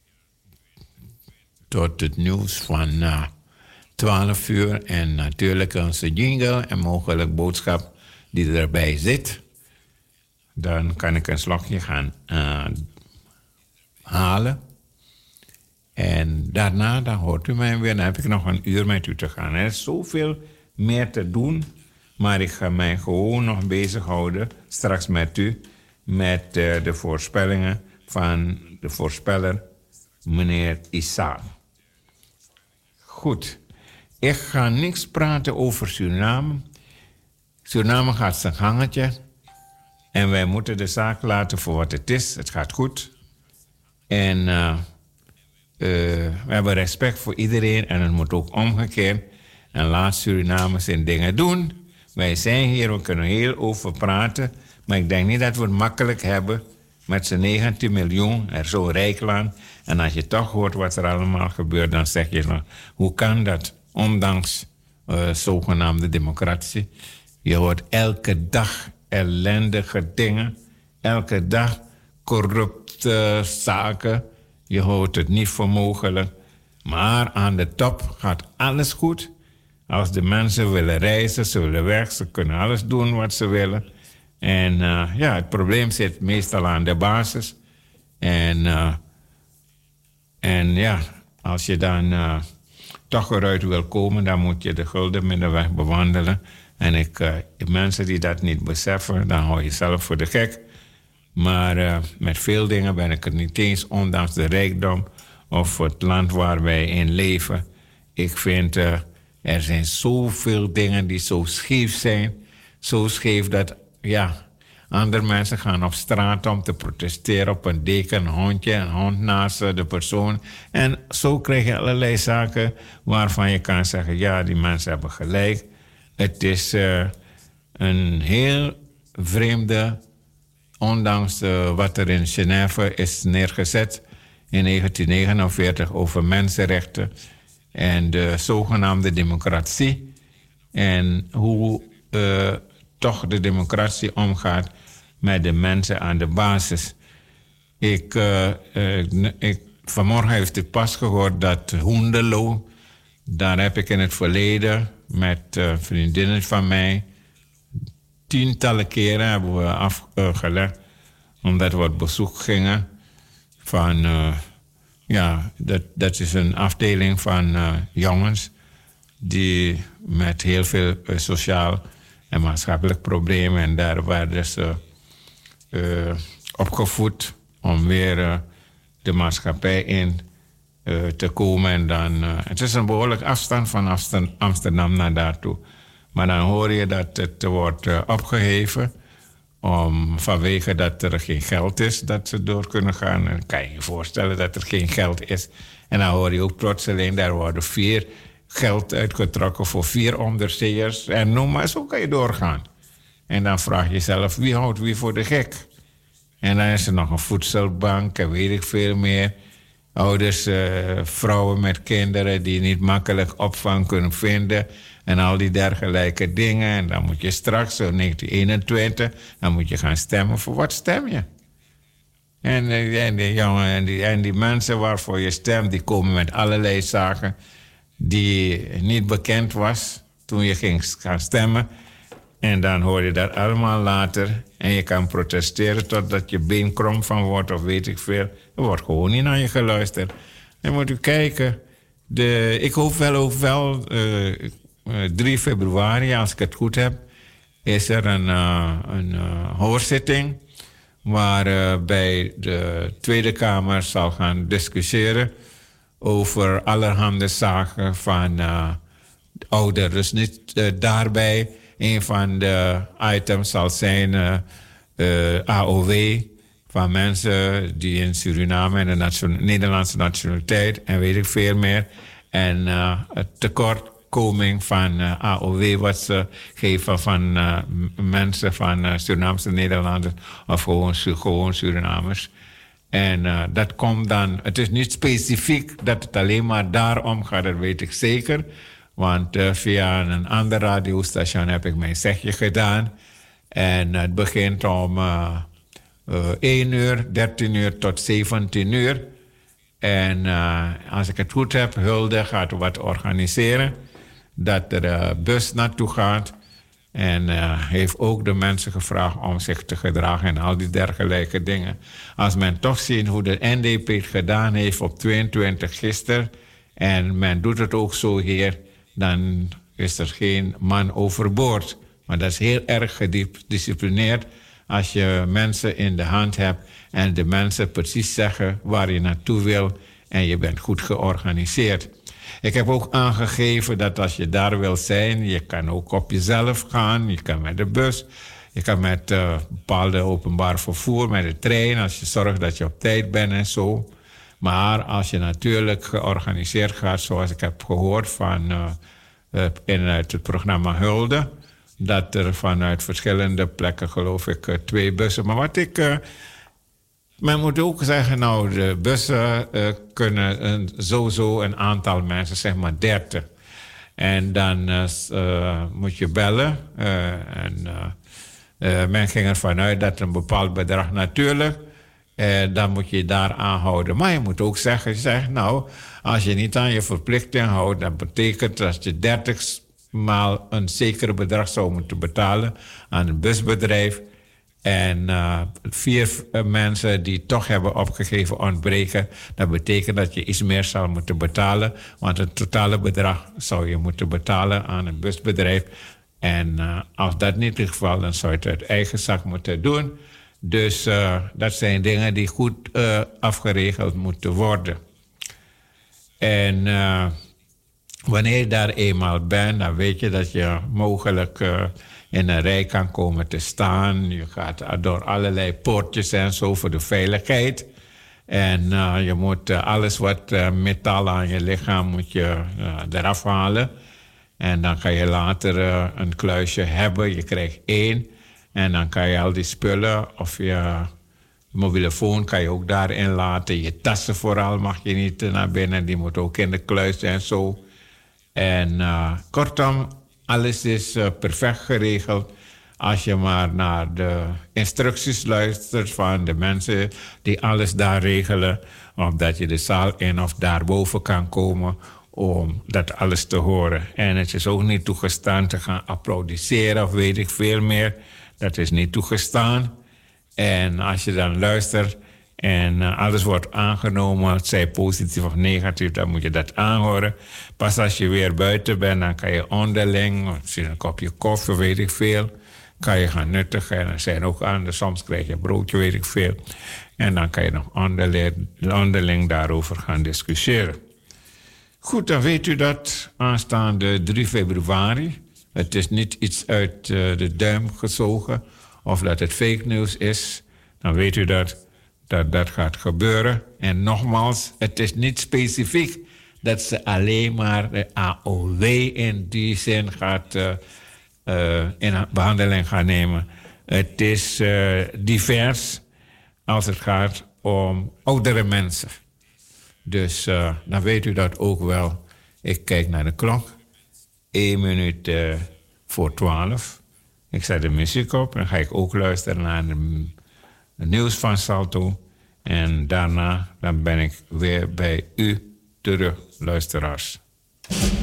Tot het nieuws van 12 uur. En natuurlijk onze jingle en mogelijk boodschap die erbij zit. Dan kan ik een slokje gaan halen. En daarna, dan hoort u mij weer. Dan heb ik nog een uur met u te gaan. Er is zoveel meer te doen. Maar ik ga mij gewoon nog bezighouden straks met u. Met de voorspellingen van de voorspeller, meneer Isaac. Goed. Ik ga niks praten over Suriname. Suriname gaat zijn gangetje. En wij moeten de zaak laten voor wat het is. Het gaat goed. En we hebben respect voor iedereen. En het moet ook omgekeerd. En laat Suriname zijn dingen doen. Wij zijn hier, we kunnen heel over praten. Maar ik denk niet dat we het makkelijk hebben met z'n 19 miljoen. Er zo'n rijk land. En als je toch hoort wat er allemaal gebeurt, dan zeg je nog, hoe kan dat? Ondanks zogenaamde democratie. Je hoort elke dag ellendige dingen. Elke dag corrupte zaken. Je hoort het niet voor mogelijk. Maar aan de top gaat alles goed. Als de mensen willen reizen, ze willen weg, ze kunnen alles doen wat ze willen. En het probleem zit meestal aan de basis. En als je dan toch eruit wil komen, dan moet je de gulden middenweg bewandelen. En mensen die dat niet beseffen, dan hou je zelf voor de gek. Maar met veel dingen ben ik het niet eens, ondanks de rijkdom of het land waar wij in leven, ik vind, er zijn zoveel dingen die zo scheef zijn. Zo scheef dat, andere mensen gaan op straat om te protesteren op een deken, een hondje, een hond naast de persoon. En zo krijg je allerlei zaken waarvan je kan zeggen, ja, die mensen hebben gelijk. Het is een heel vreemde, ondanks wat er in Genève is neergezet in 1949 over mensenrechten en de zogenaamde democratie. En hoe toch de democratie omgaat met de mensen aan de basis. Vanmorgen heeft u pas gehoord dat Hoenderloo, daar heb ik in het verleden met vriendinnen van mij tientallen keren hebben we afgelegd, omdat we op bezoek gingen van, dat is een afdeling van jongens die met heel veel sociaal en maatschappelijk problemen, en daar werden ze opgevoed om weer de maatschappij in te komen. En dan, het is een behoorlijk afstand van Amsterdam naar daartoe. Maar dan hoor je dat het wordt opgeheven vanwege dat er geen geld is dat ze door kunnen gaan. En kan je je voorstellen dat er geen geld is. En dan hoor je ook plotseling, daar worden 4 geld uitgetrokken voor 4 onderzeeërs. En noem maar, zo kan je doorgaan. En dan vraag je jezelf, wie houdt wie voor de gek? En dan is er nog een voedselbank en weet ik veel meer. Ouders, vrouwen met kinderen die niet makkelijk opvang kunnen vinden. En al die dergelijke dingen. En dan moet je straks, zo 1921, dan moet je gaan stemmen. Voor wat stem je? En die mensen waarvoor je stemt, die komen met allerlei zaken die niet bekend was toen je ging gaan stemmen. En dan hoor je dat allemaal later. En je kan protesteren totdat je been krom van wordt of weet ik veel. Er wordt gewoon niet naar je geluisterd. Dan moet u kijken. Ik hoop wel 3 februari, als ik het goed heb, is er een hoorzitting waarbij de Tweede Kamer zal gaan discussiëren over allerhande zaken van ouderen. Dus niet daarbij, een van de items zal zijn AOW van mensen die in Suriname en de Nederlandse nationaliteit en weet ik veel meer. En het tekortkoming van AOW wat ze geven van mensen van Surinaamse Nederlanders of gewoon Surinamers. En dat komt dan, het is niet specifiek dat het alleen maar daarom gaat, dat weet ik zeker. Want via een ander radiostation heb ik mijn zegje gedaan. En het begint om 1 uur, 13 uur tot 17 uur. En als ik het goed heb, Hulde gaat wat organiseren. Dat er een bus naartoe gaat. En heeft ook de mensen gevraagd om zich te gedragen en al die dergelijke dingen. Als men toch ziet hoe de NDP het gedaan heeft op 22 gisteren. En men doet het ook zo hier. Dan is er geen man overboord. Maar dat is heel erg gedisciplineerd als je mensen in de hand hebt en de mensen precies zeggen waar je naartoe wil en je bent goed georganiseerd. Ik heb ook aangegeven dat als je daar wil zijn, je kan ook op jezelf gaan, je kan met de bus, je kan met bepaalde openbaar vervoer, met de trein, als je zorgt dat je op tijd bent en zo. Maar als je natuurlijk georganiseerd gaat, zoals ik heb gehoord vanuit het programma Hulde, dat er vanuit verschillende plekken, geloof ik, 2 bussen. Maar men moet ook zeggen, nou, de bussen kunnen sowieso een aantal mensen, zeg maar 30. En dan moet je bellen. Men ging ervan uit dat een bepaald bedrag natuurlijk, dan moet je daar aanhouden. Maar je moet ook zeggen, nou, als je niet aan je verplichting houdt, dat betekent dat je 30 maal een zeker bedrag zou moeten betalen aan een busbedrijf. En 4 mensen die toch hebben opgegeven ontbreken. Dat betekent dat je iets meer zou moeten betalen. Want het totale bedrag zou je moeten betalen aan een busbedrijf. En als dat niet het geval is, dan zou je het uit eigen zak moeten doen. Dus dat zijn dingen die goed afgeregeld moeten worden. En wanneer je daar eenmaal bent, dan weet je dat je mogelijk in een rij kan komen te staan. Je gaat door allerlei poortjes en zo voor de veiligheid. En je moet alles wat metaal aan je lichaam moet je eraf halen. En dan kan je later een kluisje hebben. Je krijgt 1. En dan kan je al die spullen of je mobiele phone kan je ook daarin laten. Je tassen vooral mag je niet naar binnen. Die moet ook in de kluis en zo. En kortom, alles is perfect geregeld. Als je maar naar de instructies luistert van de mensen die alles daar regelen. Of dat je de zaal in of daarboven kan komen om dat alles te horen. En het is ook niet toegestaan te gaan applaudisseren of weet ik veel meer. Dat is niet toegestaan. En als je dan luistert en alles wordt aangenomen, het zij positief of negatief, dan moet je dat aanhoren. Pas als je weer buiten bent, dan kan je onderling, misschien een kopje koffie, weet ik veel, kan je gaan nuttigen. En er zijn ook anderen, soms krijg je een broodje, weet ik veel. En dan kan je nog onderling daarover gaan discussiëren. Goed, dan weet u dat aanstaande 3 februari. Het is niet iets uit de duim gezogen of dat het fake news is. Dan weet u dat gaat gebeuren. En nogmaals, het is niet specifiek dat ze alleen maar de AOW in die zin gaat in behandeling gaan nemen. Het is divers als het gaat om oudere mensen. Dus dan weet u dat ook wel. Ik kijk naar de klok. 1 minuut voor 12. Ik zet de muziek op. Dan ga ik ook luisteren naar het nieuws van Salto. En daarna dan ben ik weer bij u terug, luisteraars.